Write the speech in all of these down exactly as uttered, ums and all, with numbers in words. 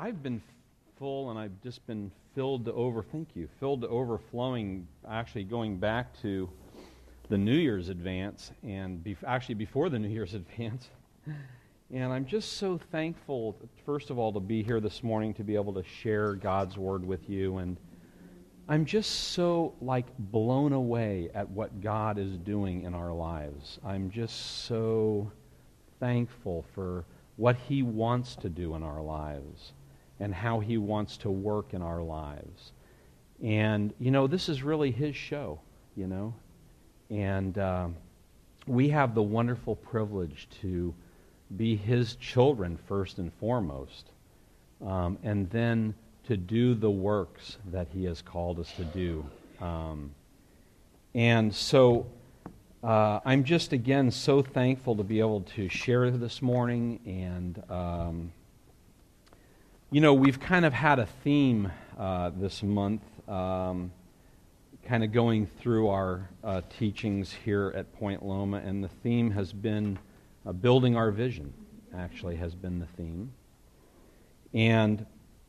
I've been full and I've just been filled to over, thank you, filled to overflowing, actually going back to the New Year's advance, and be, actually before the New Year's advance. And I'm just so thankful, first of all, to be here this morning, to be able to share God's Word with you. And I'm just so, like, blown away at what God is doing in our lives. I'm just so thankful for what He wants to do in our lives and how He wants to work in our lives. And, you know, this is really His show, you know. And um, we have the wonderful privilege to be His children first and foremost, um, and then to do the works that He has called us to do. Um, and so uh, I'm just, again, so thankful to be able to share this morning. And, um, you know, we've kind of had a theme uh, this month, um, kind of going through our uh, teachings here at Point Loma, and the theme has been uh, building our vision, actually has been the theme. And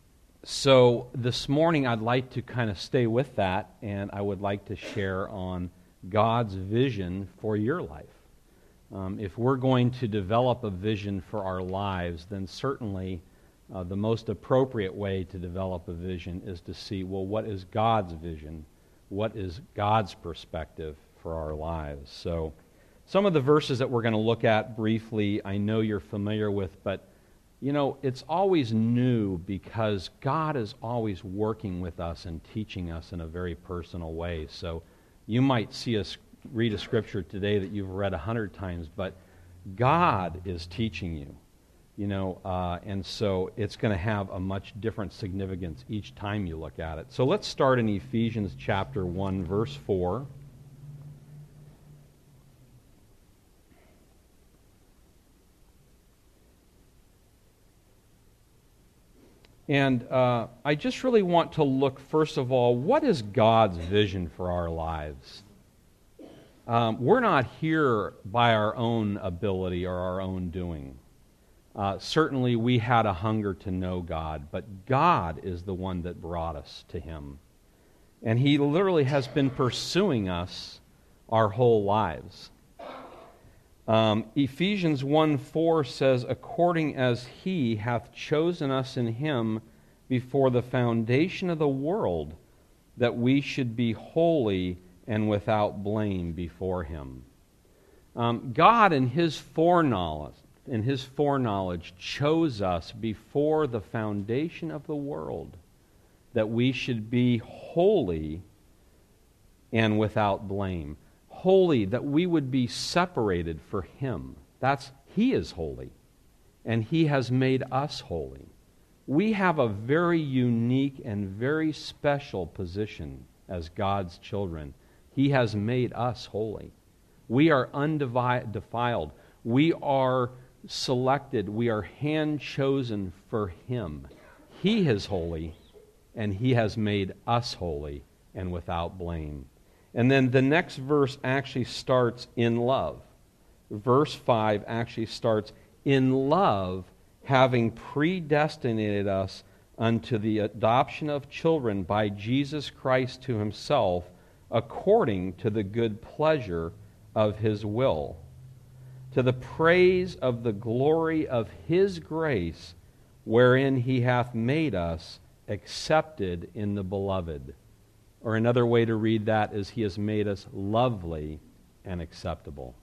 so this morning I'd like to kind of stay with that, and I would like to share on God's vision for your life. Um, if we're going to develop a vision for our lives, then certainly uh, the most appropriate way to develop a vision is to see, well, what is God's vision? What is God's perspective for our lives? So some of the verses that we're going to look at briefly, I know you're familiar with, but you know, it's always new because God is always working with us and teaching us in a very personal way. So you might see us read a scripture today that you've read a hundred times, but God is teaching you, you know, uh, and so it's going to have a much different significance each time you look at it. So let's start in Ephesians chapter one, verse four. And uh, I just really want to look, first of all, what is God's vision for our lives? Um, we're not here by our own ability or our own doing. Uh, certainly we had a hunger to know God, but God is the one that brought us to Him. And He literally has been pursuing us our whole lives. Um, Ephesians one four says, according as He hath chosen us in Him before the foundation of the world, that we should be holy and without blame before Him. Um, God in His foreknowledge, in His foreknowledge chose us before the foundation of the world, that we should be holy and without blame. Holy, that we would be separated for Him. That's, He is holy, and He has made us holy. We have a very unique and very special position as God's children. He has made us holy. We are undefiled. We are selected. We are hand-chosen for Him. He is holy, and He has made us holy and without blame. And then the next verse actually starts in love. Verse five actually starts, in love, having predestinated us unto the adoption of children by Jesus Christ to Himself, according to the good pleasure of His will, to the praise of the glory of His grace, wherein He hath made us accepted in the Beloved. Or another way to read that is, He has made us lovely and acceptable.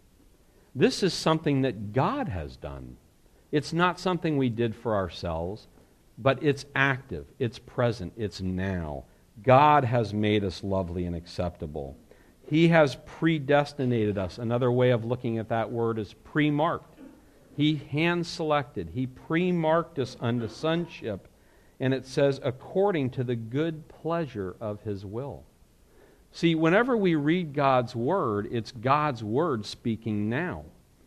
This is something that God has done. It's not something we did for ourselves, but it's active, it's present, it's now. God has made us lovely and acceptable. He has predestinated us. Another way of looking at that word is pre-marked. He hand-selected. He pre-marked us unto sonship. And it says, according to the good pleasure of His will. See, whenever we read God's Word, it's God's Word speaking now.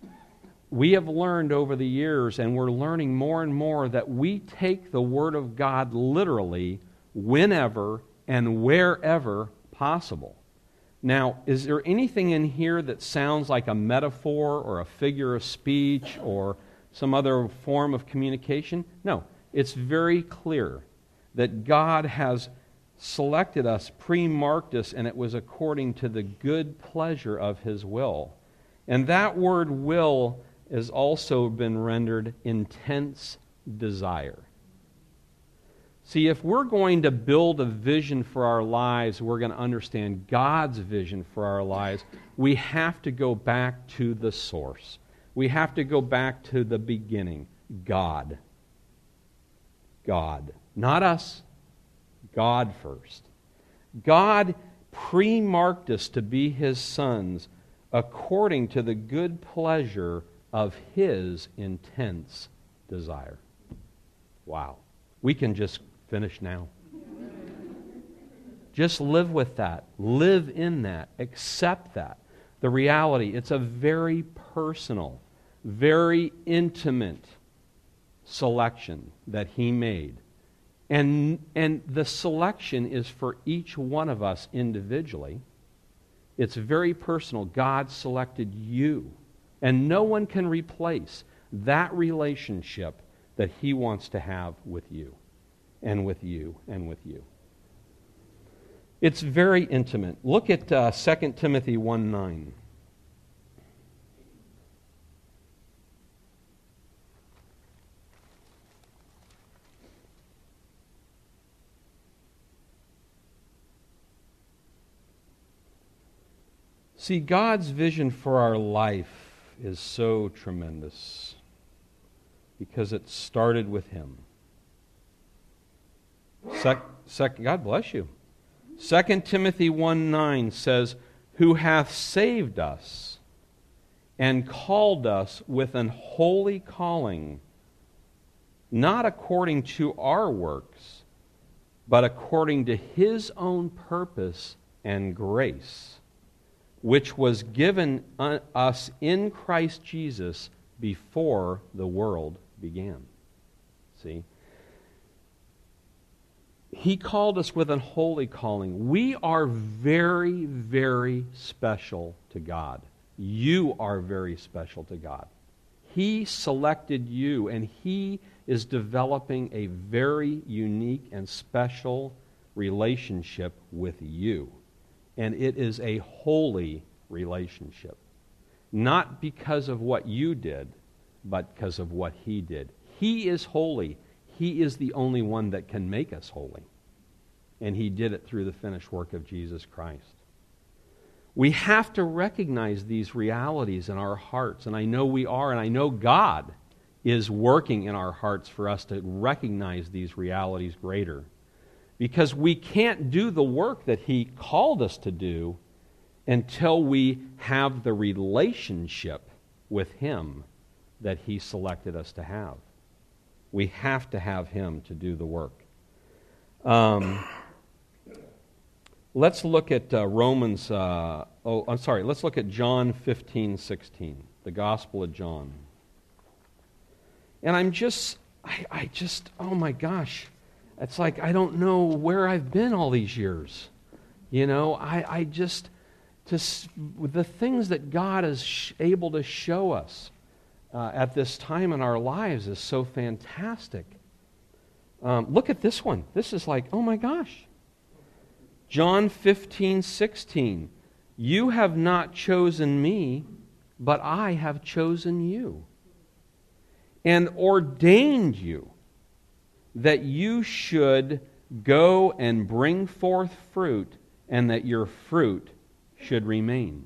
We have learned over the years, and we're learning more and more, that we take the Word of God literally whenever and wherever possible. Now, is there anything in here that sounds like a metaphor or a figure of speech or some other form of communication? No. it's very clear that God has selected us, pre-marked us, and it was according to the good pleasure of His will. And that word will has also been rendered intense desire. See, if we're going to build a vision for our lives, we're going to understand God's vision for our lives, we have to go back to the source. We have to go back to the beginning. God. God. Not us. God first. God pre-marked us to be His sons according to the good pleasure of His intense desire. Wow. We can just finish now. Just live with that. Live in that. Accept that. The reality, it's a very personal, very intimate selection that He made. And, and the selection is for each one of us individually. It's very personal. God selected you. And no one can replace that relationship that He wants to have with you, and with you, and with you. It's very intimate. Look at uh, Second Timothy one nine. See, God's vision for our life is so tremendous because it started with Him. Sec, sec, God bless you. Second Timothy one nine says, who hath saved us and called us with an holy calling, not according to our works, but according to His own purpose and grace, which was given us in Christ Jesus before the world began. See? He called us with an holy calling. We are very, very special to God. You are very special to God. He selected you, and He is developing a very unique and special relationship with you. And it is a holy relationship. Not because of what you did, but because of what He did. He is holy. He is the only one that can make us holy. And He did it through the finished work of Jesus Christ. We have to recognize these realities in our hearts. And I know we are, and I know God is working in our hearts for us to recognize these realities greater. Because we can't do the work that He called us to do until we have the relationship with Him that He selected us to have. We have to have Him to do the work. Um, let's look at uh, Romans, uh, oh, I'm sorry, let's look at John fifteen sixteen, the Gospel of John. And I'm just, I, I just, oh my gosh. It's like I don't know where I've been all these years. You know, I, I just, to, the things that God is sh- able to show us uh, at this time in our lives is so fantastic. Um, look at this one. This is like, oh my gosh. John fifteen sixteen. You have not chosen me, but I have chosen you and ordained you, that you should go and bring forth fruit, and that your fruit should remain.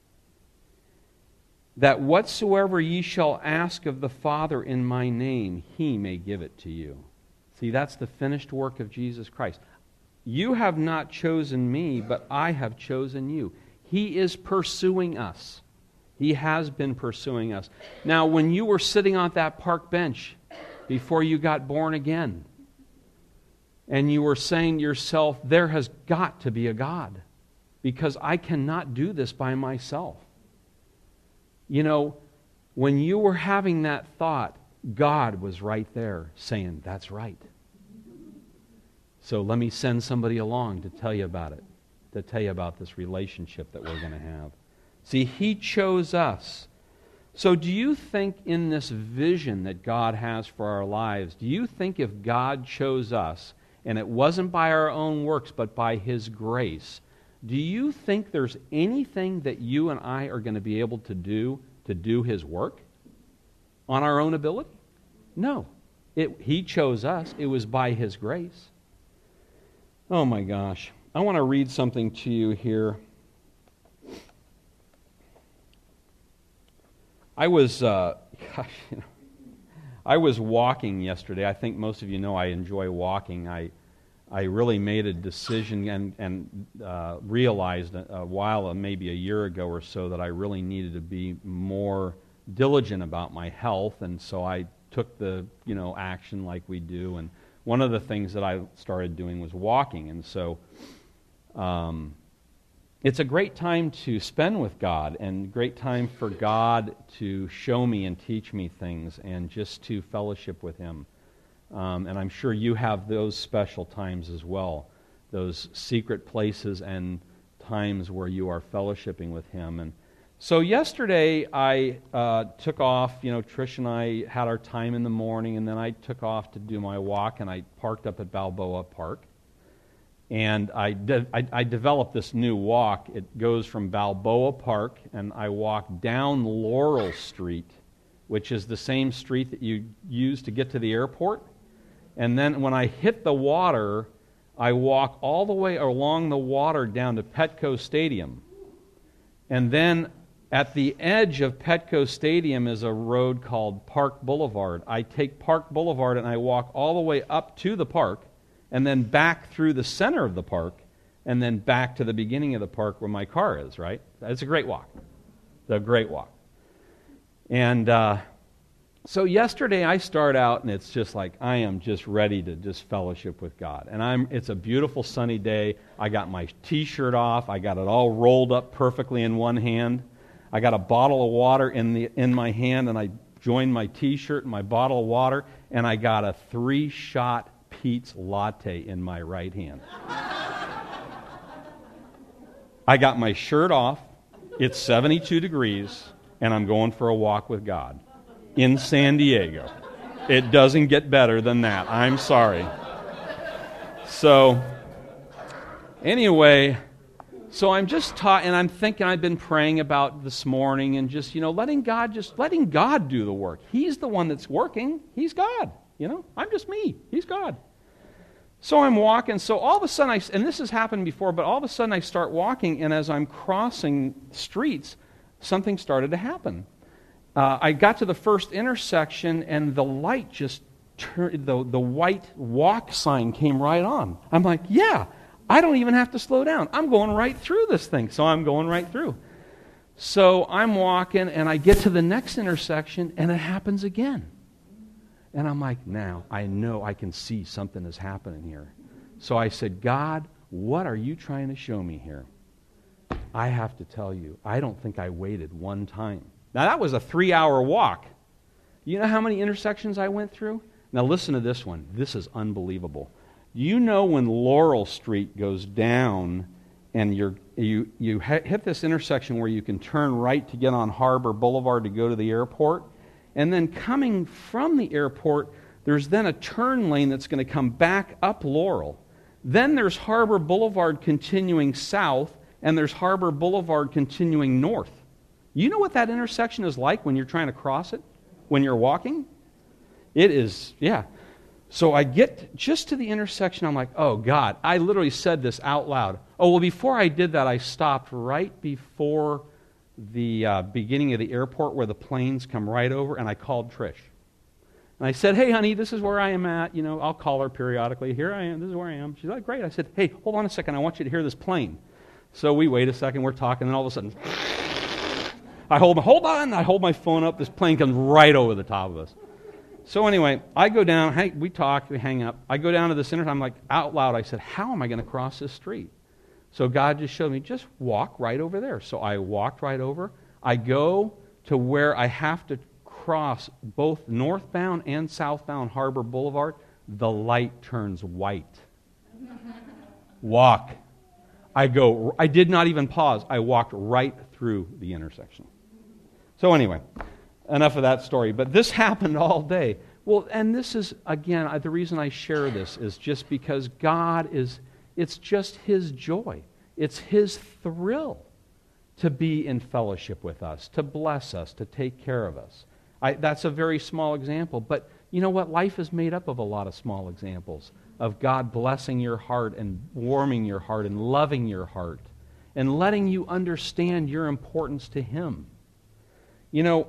That whatsoever ye shall ask of the Father in my name, He may give it to you. See, that's the finished work of Jesus Christ. You have not chosen me, but I have chosen you. He is pursuing us. He has been pursuing us. Now, when you were sitting on that park bench before you got born again, and you were saying to yourself, there has got to be a God, because I cannot do this by myself. You know, when you were having that thought, God was right there saying, that's right. So let me send somebody along to tell you about it, to tell you about this relationship that we're going to have. See, He chose us So do you think in this vision that God has for our lives, do you think if God chose us, and it wasn't by our own works, but by His grace, do you think there's anything that you and I are going to be able to do to do His work on our own ability? No. It, he chose us. It was by His grace. Oh my gosh. I want to read something to you here. I was, uh, gosh, you know, I was walking yesterday. I think most of you know I enjoy walking. I, I really made a decision and and uh, realized a, a while, uh, maybe a year ago or so, that I really needed to be more diligent about my health, and so I took the you know action like we do. And one of the things that I started doing was walking, and so. Um, It's a great time to spend with God, and great time for God to show me and teach me things, and just to fellowship with Him. Um, and I'm sure you have those special times as well, those secret places and times where you are fellowshipping with Him. And so yesterday I uh, took off. You know, Trish and I had our time in the morning, and then I took off to do my walk, and I parked up at Balboa Park. And I, de- I, I developed this new walk. It goes from Balboa Park, and I walk down Laurel Street, which is the same street that you use to get to the airport. And then when I hit the water, I walk all the way along the water down to Petco Stadium. And then at the edge of Petco Stadium is a road called Park Boulevard. I take Park Boulevard and I walk all the way up to the park, and then back through the center of the park, and then back to the beginning of the park where my car is, right? It's a great walk. It's a great walk. And uh, so yesterday I start out, and it's just like I am just ready to just fellowship with God. And I'm. It's a beautiful sunny day. I got my T-shirt off. I got it all rolled up perfectly in one hand. I got a bottle of water in the in my hand, and I joined my T-shirt and my bottle of water, and I got a three-shot Pete's latte in my right hand. I got my shirt off. It's seventy-two degrees, and I'm going for a walk with God in San Diego. It doesn't get better than that. I'm sorry. So, anyway, so I'm just taught, and I'm thinking, I've been praying about this morning, and just, you know, letting God just, letting God do the work. He's the one that's working. He's God. You know, I'm just me. He's God. So I'm walking. So all of a sudden, I, and this has happened before, but all of a sudden I start walking, and as I'm crossing streets, something started to happen. Uh, I got to the first intersection, and the light just turned, the, the white walk sign came right on. I'm like, yeah, I don't even have to slow down. I'm going right through this thing. So I'm going right through. So I'm walking, and I get to the next intersection, and it happens again. And I'm like, now, I know I can see something is happening here. So I said, God, what are you trying to show me here? I have to tell you, I don't think I waited one time. Now, that was a three-hour walk. You know how many intersections I went through? Now, listen to this one. This is unbelievable. You know when Laurel Street goes down and you're, you, you hit this intersection where you can turn right to get on Harbor Boulevard to go to the airport? And then coming from the airport, there's then a turn lane that's going to come back up Laurel. Then there's Harbor Boulevard continuing south, and there's Harbor Boulevard continuing north. You know what that intersection is like when you're trying to cross it? When you're walking? It is, yeah. So I get just to the intersection, I'm like, oh God, I literally said this out loud. Oh, well, before I did that, I stopped right before the uh, beginning of the airport where the planes come right over, and I called Trish. And I said, hey, honey, this is where I am at. You know, I'll call her periodically. Here I am. This is where I am. She's like, great. I said, hey, hold on a second. I want you to hear this plane. So we wait a second. We're talking, and all of a sudden, I hold my, hold on. I hold my phone up. This plane comes right over the top of us. So anyway, I go down. Hey, we talk. We hang up. I go down to the center. I'm like, out loud, I said, how am I going to cross this street? So God just showed me, just walk right over there. So I walked right over. I go to where I have to cross both northbound and southbound Harbor Boulevard. The light turns white. Walk. I go, I did not even pause. I walked right through the intersection. So anyway, enough of that story. But this happened all day. Well, and this is, again, the reason I share this is just because God is, it's just His joy. It's His thrill to be in fellowship with us, to bless us, to take care of us. I, that's a very small example, but you know what? Life is made up of a lot of small examples of God blessing your heart and warming your heart and loving your heart and letting you understand your importance to Him. You know,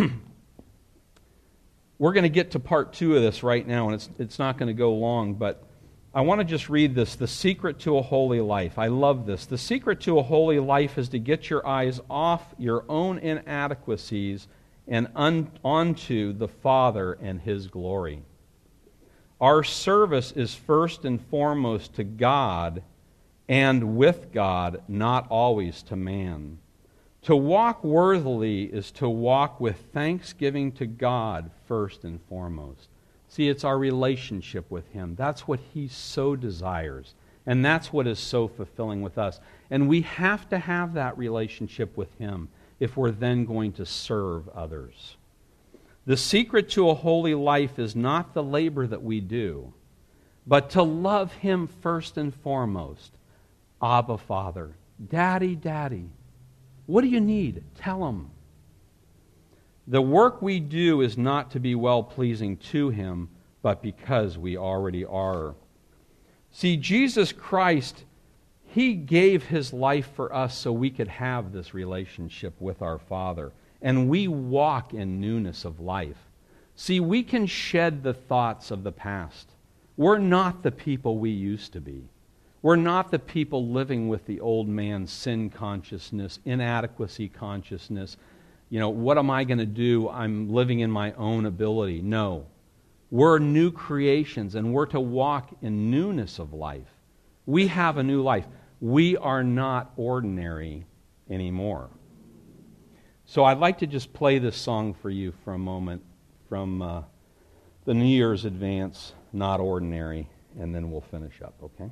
we're going to get to part two of this right now, and it's it's not going to go long, but I want to just read this, The Secret to a Holy Life. I love this. The secret to a holy life is to get your eyes off your own inadequacies and un- onto the Father and His glory. Our service is first and foremost to God and with God, not always to man. To walk worthily is to walk with thanksgiving to God first and foremost. See, it's our relationship with Him. That's what He so desires. And that's what is so fulfilling with us. And we have to have that relationship with Him if we're then going to serve others. The secret to a holy life is not the labor that we do, but to love Him first and foremost. Abba, Father. Daddy, Daddy. What do you need? Tell Him. The work we do is not to be well-pleasing to Him, but because we already are. See, Jesus Christ, He gave His life for us so we could have this relationship with our Father. And we walk in newness of life. See, we can shed the thoughts of the past. We're not the people we used to be. We're not the people living with the old man's sin consciousness, inadequacy consciousness. You know, what am I going to do? I'm living in my own ability. No. We're new creations, and we're to walk in newness of life. We have a new life. We are not ordinary anymore. So I'd like to just play this song for you for a moment from uh, the New Year's Advance, Not Ordinary, and then we'll finish up, okay?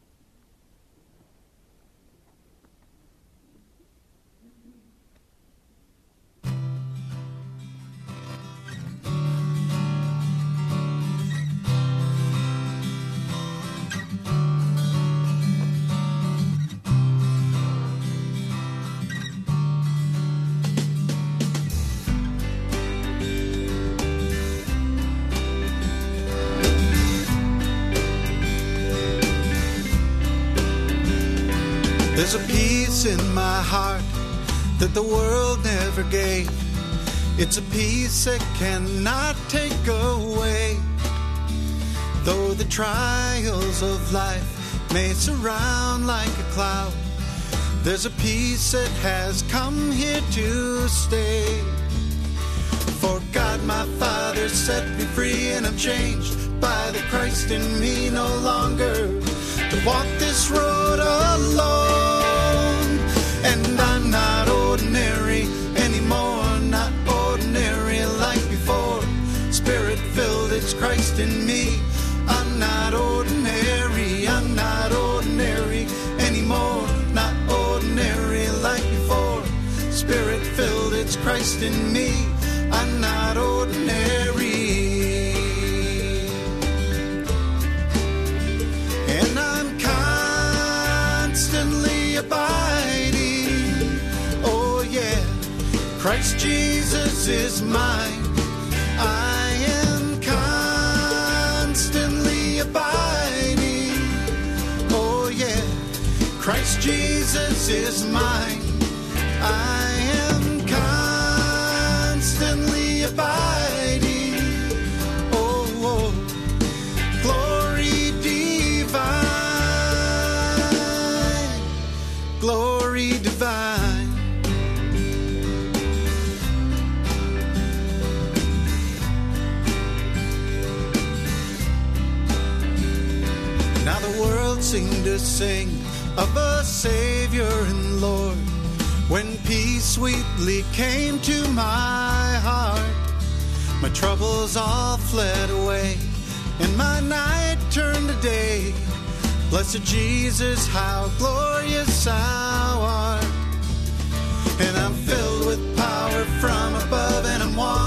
There's a peace in my heart that the world never gave. It's a peace that cannot take away. Though the trials of life may surround like a cloud, there's a peace that has come here to stay. For God my Father set me free, and I'm changed by the Christ in me, no longer to walk this road alone. And I'm not ordinary anymore, not ordinary like before. Spirit-filled, it's Christ in me. I'm not ordinary, I'm not ordinary anymore, not ordinary like before. Spirit-filled, it's Christ in me. I'm not ordinary. And I'm constantly abiding. Oh yeah, Christ Jesus is mine. I am constantly abiding. Oh yeah, Christ Jesus is mine. I am constantly abiding. Oh, oh, glory divine, glory divine. Now the world seemed to sing of a Savior and Lord, when peace sweetly came to my heart. My troubles all fled away, and my night turned to day. Blessed Jesus, how glorious thou art. And I'm filled with power from above, and I'm walking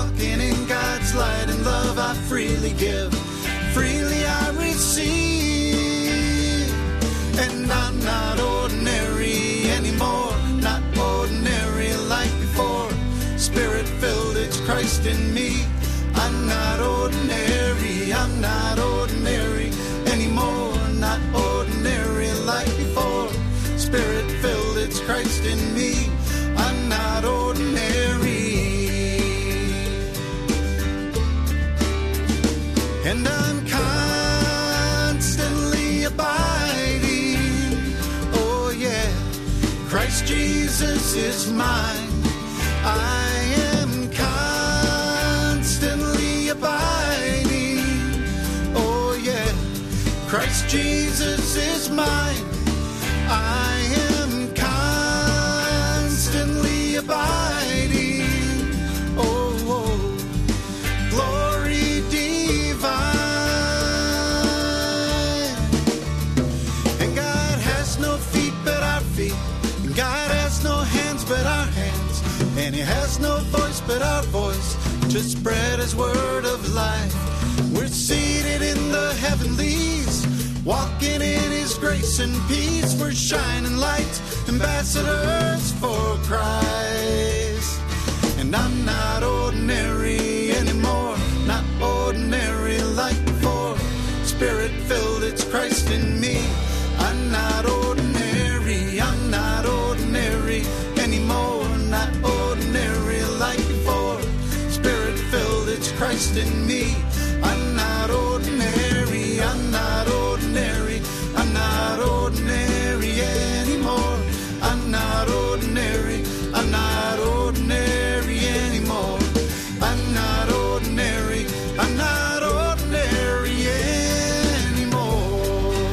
Christ Jesus is mine. I am constantly abiding. Oh yeah, Christ Jesus is mine. I am constantly abiding. Oh, oh, glory divine. And God has no feet but our feet. And God has no hands but our hands. And He has no voice but our voice to spread His word of life. We're seated in the heavenlies, walking in His grace and peace. We're shining lights, ambassadors for Christ. And I'm not ordinary anymore, not ordinary like before. Spirit-filled, it's Christ in me. I'm not ordinary, I'm not ordinary anymore, not ordinary like before. Spirit-filled, it's Christ in me. I'm not ordinary, I'm not ordinary, I'm not ordinary anymore. I'm not ordinary, I'm not ordinary anymore. I'm not ordinary, I'm not ordinary anymore.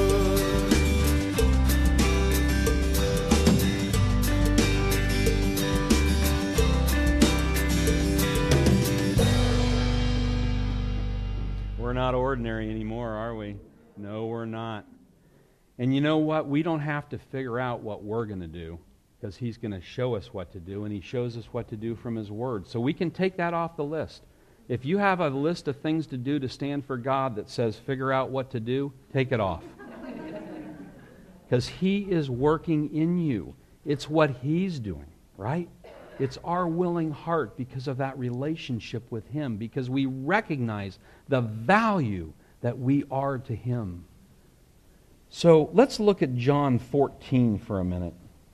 We're not ordinary anymore, are we? No, we're not. And you know what? We don't have to figure out what we're going to do, because He's going to show us what to do, and He shows us what to do from His Word. So we can take that off the list. If you have a list of things to do to stand for God that says figure out what to do, take it off. Because He is working in you. It's what He's doing, right? It's our willing heart because of that relationship with Him, because we recognize the value that we are to Him. So let's look at John fourteen for a minute.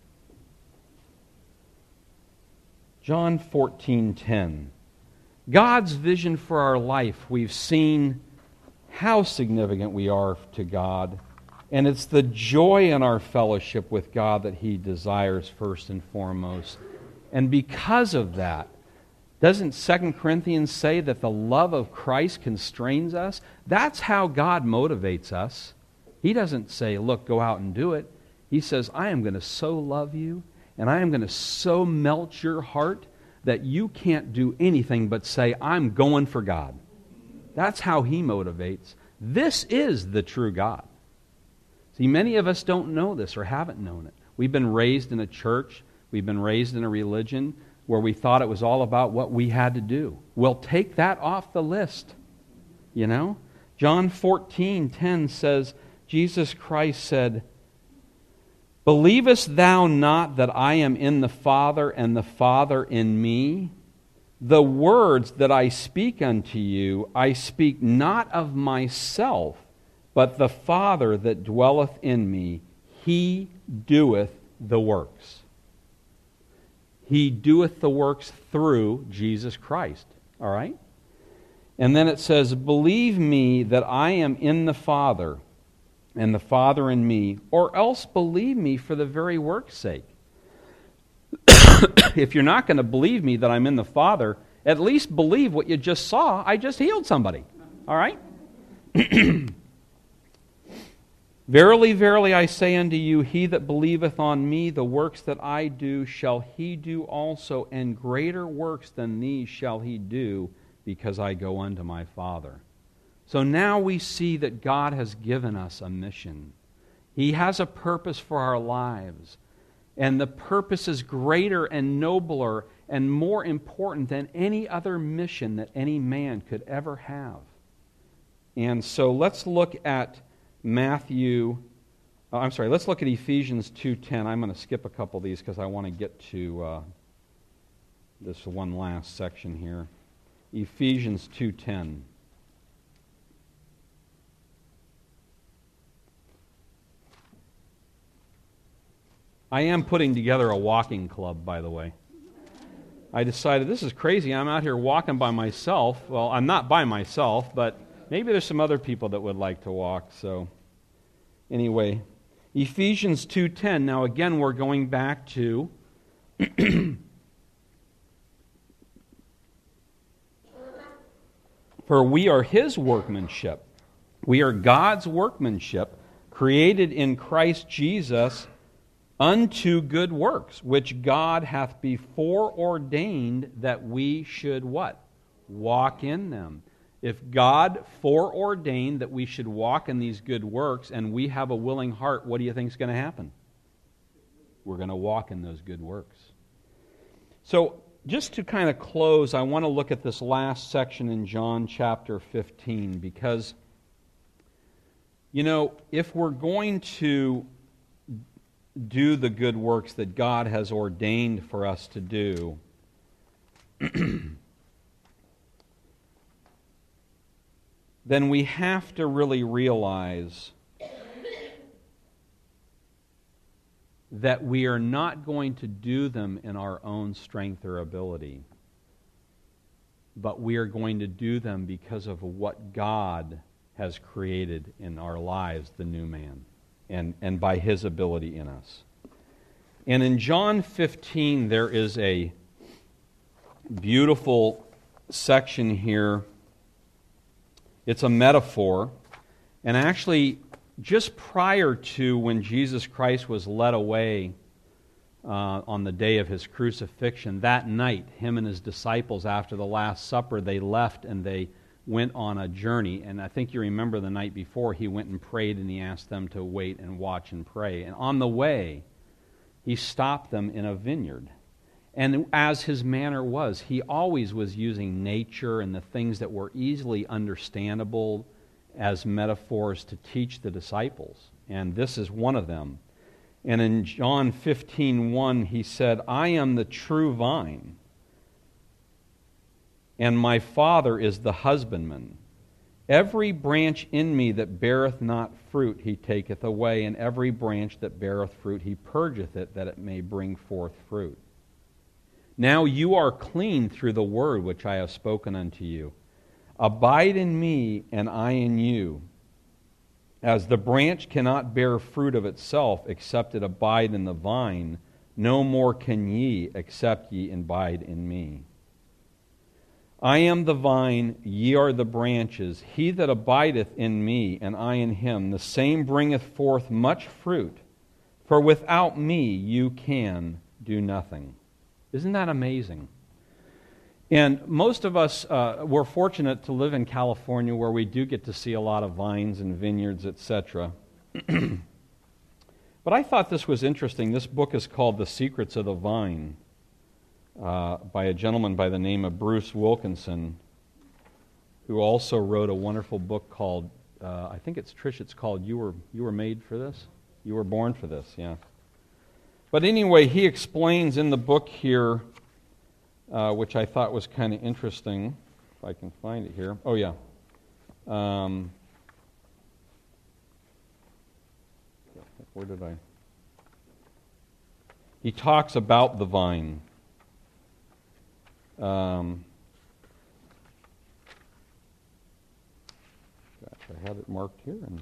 John fourteen ten. God's vision for our life, we've seen how significant we are to God, and it's the joy in our fellowship with God that He desires first and foremost. And because of that, doesn't Second Corinthians say that the love of Christ constrains us? That's how God motivates us. He doesn't say, look, go out and do it. He says, I am going to so love you, and I am going to so melt your heart that you can't do anything but say, I'm going for God. That's how He motivates. This is the true God. See, many of us don't know this or haven't known it. We've been raised in a church. We've been raised in a religion where we thought it was all about what we had to do. Well, take that off the list. You know? John fourteen ten says, Jesus Christ said, Believest thou not that I am in the Father, and the Father in me? The words that I speak unto you, I speak not of myself, but the Father that dwelleth in me, He doeth the works. He doeth the works through Jesus Christ. All right? And then it says, Believe me that I am in the Father, and the Father in me, or else believe me for the very work's sake. If you're not going to believe me that I'm in the Father, at least believe what you just saw. I just healed somebody. All right? Verily, verily, I say unto you, he that believeth on me, the works that I do, shall he do also, and greater works than these shall he do, because I go unto my Father. So now we see that God has given us a mission. He has a purpose for our lives. And the purpose is greater and nobler and more important than any other mission that any man could ever have. And so let's look at Matthew, oh, I'm sorry, let's look at Ephesians two ten. I'm going to skip a couple of these because I want to get to uh, this one last section here. Ephesians two ten. I am putting together a walking club, by the way. I decided this is crazy. I'm out here walking by myself. Well, I'm not by myself, but maybe there's some other people that would like to walk. So, anyway, Ephesians two ten. Now again, we're going back to for we are His workmanship. We are God's workmanship, created in Christ Jesus unto good works, which God hath before ordained that we should what? Walk in them. If God foreordained that we should walk in these good works and we have a willing heart, what do you think is going to happen? We're going to walk in those good works. So, just to kind of close, I want to look at this last section in John chapter fifteen, because, you know, if we're going to do the good works that God has ordained for us to do, then we have to really realize that we are not going to do them in our own strength or ability, but we are going to do them because of what God has created in our lives, the new man, and, and by His ability in us. And in John fifteen, there is a beautiful section here. It's a metaphor, and actually, just prior to when Jesus Christ was led away uh, on the day of His crucifixion, that night, Him and His disciples, after the Last Supper, they left and they went on a journey. And I think you remember the night before, He went and prayed and He asked them to wait and watch and pray. And on the way, He stopped them in a vineyard. And as His manner was, He always was using nature and the things that were easily understandable as metaphors to teach the disciples. And this is one of them. And in John fifteen one, He said, I am the true vine, and my Father is the husbandman. Every branch in me that beareth not fruit He taketh away, and every branch that beareth fruit He purgeth it, that it may bring forth fruit. Now you are clean through the word which I have spoken unto you. Abide in me, and I in you. As the branch cannot bear fruit of itself, except it abide in the vine, no more can ye, except ye abide in me. I am the vine, ye are the branches. He that abideth in me, and I in him, the same bringeth forth much fruit. For without me you can do nothing. Isn't that amazing? And most of us, uh, we're fortunate to live in California, where we do get to see a lot of vines and vineyards, et cetera. But I thought this was interesting. This book is called The Secrets of the Vine, uh, by a gentleman by the name of Bruce Wilkinson, who also wrote a wonderful book called, uh, I think it's Trish, it's called You Were, You Were Made for This? You Were Born for This, yeah. But anyway, he explains in the book here, uh, which I thought was kind of interesting, if I can find it here. Oh, yeah. Um, where did I? He talks about the vine. Um, gosh, I had it marked here. And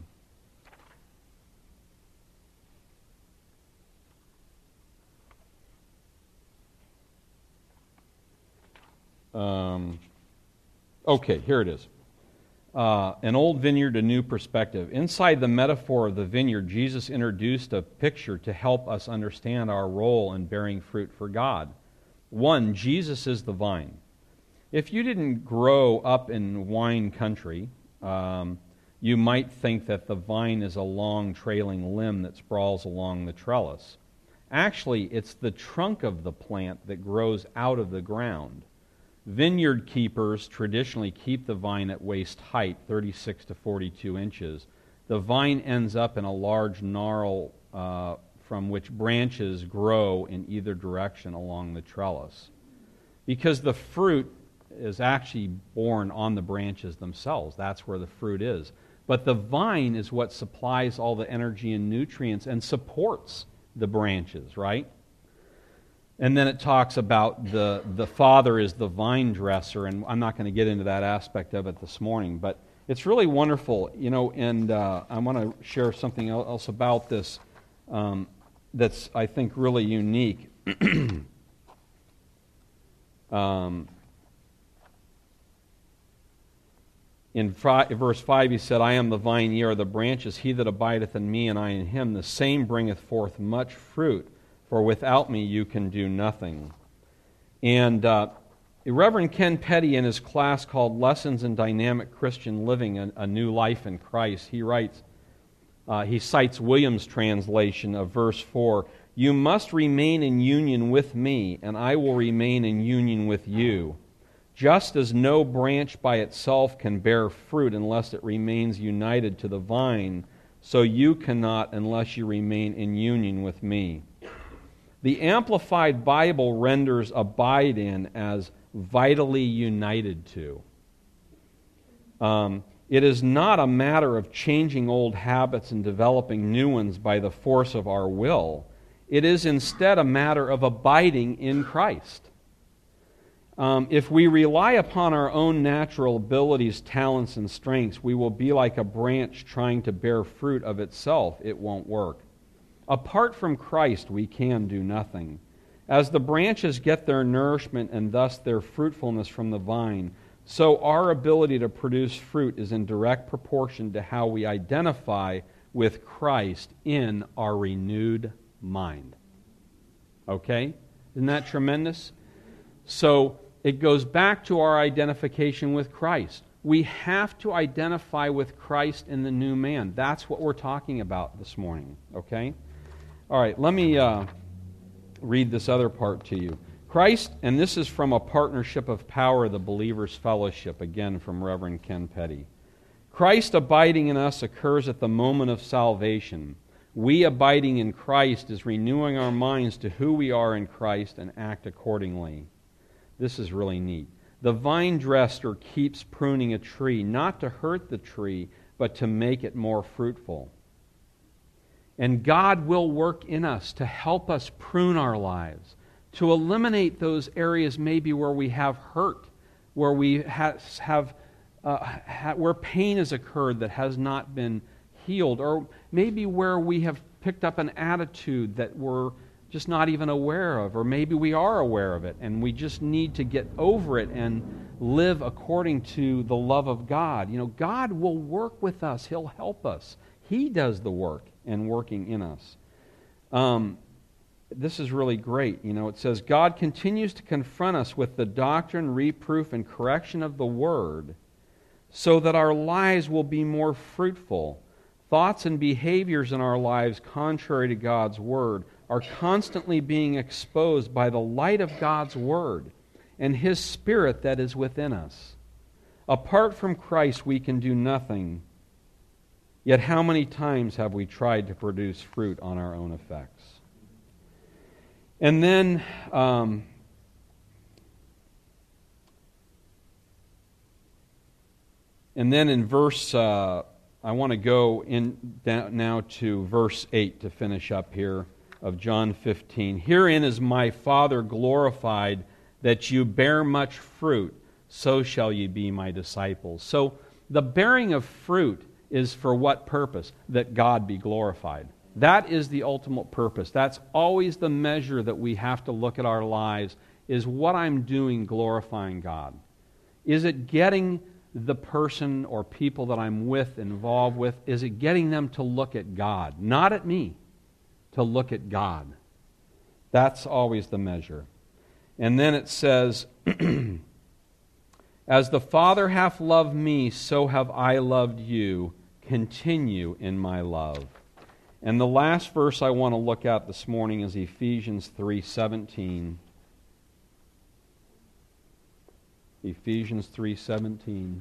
Um, okay, here it is. Uh, an old vineyard, a new perspective. Inside the metaphor of the vineyard, Jesus introduced a picture to help us understand our role in bearing fruit for God. One, Jesus is the vine. If you didn't grow up in wine country, um, you might think that the vine is a long trailing limb that sprawls along the trellis. Actually, it's the trunk of the plant that grows out of the ground. Vineyard keepers traditionally keep the vine at waist height, thirty-six to forty-two inches. The vine ends up in a large gnarl uh, from which branches grow in either direction along the trellis. Because the fruit is actually born on the branches themselves. That's where the fruit is. But the vine is what supplies all the energy and nutrients and supports the branches, right? And then it talks about the, the Father is the vine dresser, and I'm not going to get into that aspect of it this morning, but it's really wonderful, you know, and uh, I want to share something else about this. um, that's, I think, really unique. um, in fi- verse five, he said, I am the vine, ye are the branches. He that abideth in me, and I in him, the same bringeth forth much fruit. For without me you can do nothing. And uh, Reverend Ken Petty, in his class called Lessons in Dynamic Christian Living, a, a New Life in Christ, he writes, uh, he cites Williams' translation of verse four, you must remain in union with me, and I will remain in union with you. Just as no branch by itself can bear fruit unless it remains united to the vine, so you cannot unless you remain in union with me. The Amplified Bible renders abide in as vitally united to. Um, it is not a matter of changing old habits and developing new ones by the force of our will. It is instead a matter of abiding in Christ. Um, if we rely upon our own natural abilities, talents, and strengths, we will be like a branch trying to bear fruit of itself. It won't work. Apart from Christ, we can do nothing. As the branches get their nourishment and thus their fruitfulness from the vine, so our ability to produce fruit is in direct proportion to how we identify with Christ in our renewed mind. Okay? Isn't that tremendous? So it goes back to our identification with Christ. We have to identify with Christ in the new man. That's what we're talking about this morning. Okay? All right, let me uh, read this other part to you. Christ, and this is from a Partnership of Power, the Believer's Fellowship, again from Reverend Ken Petty. Christ abiding in us occurs at the moment of salvation. We abiding in Christ is renewing our minds to who we are in Christ and act accordingly. This is really neat. The vine dresser keeps pruning a tree, not to hurt the tree, but to make it more fruitful. And God will work in us to help us prune our lives, to eliminate those areas maybe where we have hurt, where we have, have uh, ha, where pain has occurred that has not been healed, or maybe where we have picked up an attitude that we're just not even aware of, or maybe we are aware of it and we just need to get over it and live according to the love of God. You know, God will work with us. He'll help us. He does the work and working in us. Um, this is really great. You know, it says, God continues to confront us with the doctrine, reproof, and correction of the Word so that our lives will be more fruitful. Thoughts and behaviors in our lives contrary to God's Word are constantly being exposed by the light of God's Word and His Spirit that is within us. Apart from Christ, we can do nothing. Yet how many times have we tried to produce fruit on our own effects? And then um, and then in verse, uh, I want to go in down now to verse eight to finish up here of John fifteen. Herein is my Father glorified, that you bear much fruit, so shall ye be my disciples. So the bearing of fruit is for what purpose? That God be glorified. That is the ultimate purpose. That's always the measure that we have to look at our lives, is what I'm doing glorifying God. Is it getting the person or people that I'm with, involved with, is it getting them to look at God? Not at me, to look at God. That's always the measure. And then it says, as the Father hath loved me, so have I loved you. Continue in my love. And the last verse I want to look at this morning is Ephesians three seventeen. Ephesians three seventeen.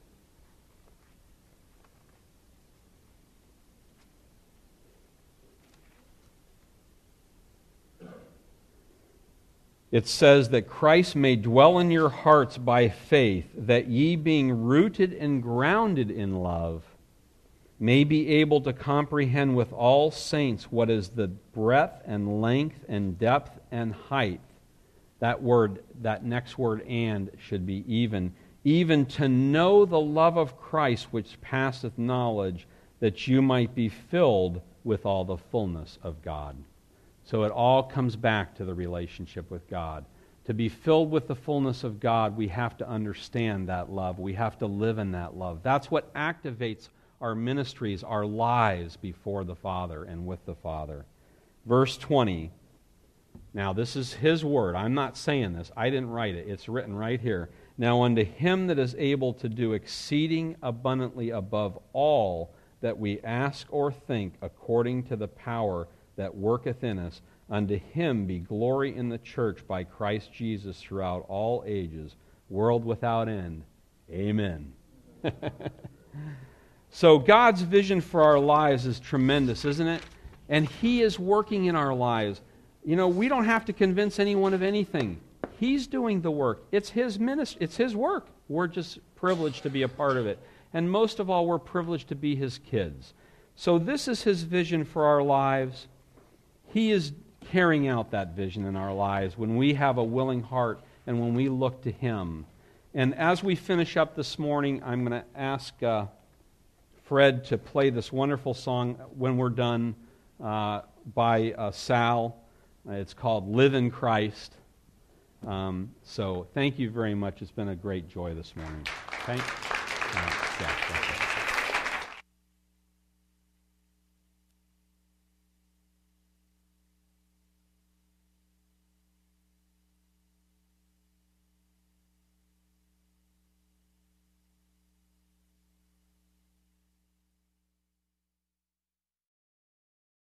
It says that Christ may dwell in your hearts by faith, that ye being rooted and grounded in love, may be able to comprehend with all saints what is the breadth and length and depth and height. That word, that next word, and, should be even. Even to know the love of Christ which passeth knowledge, that you might be filled with all the fullness of God. So it all comes back to the relationship with God. To be filled with the fullness of God, we have to understand that love. We have to live in that love. That's what activates our ministries, our lives before the Father and with the Father. Verse twenty. Now, this is His word. I'm not saying this. I didn't write it. It's written right here. Now, unto Him that is able to do exceeding abundantly above all that we ask or think, according to the power that worketh in us, unto Him be glory in the church by Christ Jesus throughout all ages, world without end. Amen. So God's vision for our lives is tremendous, isn't it? And He is working in our lives. You know, we don't have to convince anyone of anything. He's doing the work. It's His ministry. It's His work. We're just privileged to be a part of it. And most of all, we're privileged to be His kids. So this is His vision for our lives. He is carrying out that vision in our lives when we have a willing heart and when we look to Him. And as we finish up this morning, I'm going to ask uh, Fred to play this wonderful song when we're done uh, by uh, Sal. It's called Live in Christ. Um, so thank you very much. It's been a great joy this morning. Thank, uh, yeah,